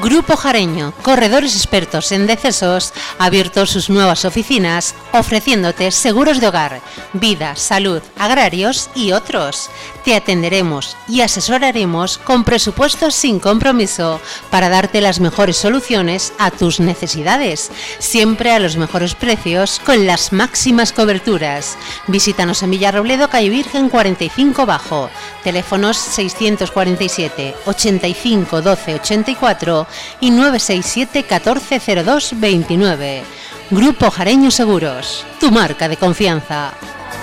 Grupo Jareño, corredores expertos en decesos, ha abierto sus nuevas oficinas ofreciéndote seguros de hogar, vida, salud, agrarios y otros. Te atenderemos y asesoraremos con presupuestos sin compromiso para darte las mejores soluciones a tus necesidades, siempre a los mejores precios con las máximas coberturas. Visítanos en Villarrobledo, calle Virgen 45 Bajo, teléfonos 647 85 12 84 y 967 14 02 29. Grupo Jareño Seguros, tu marca de confianza.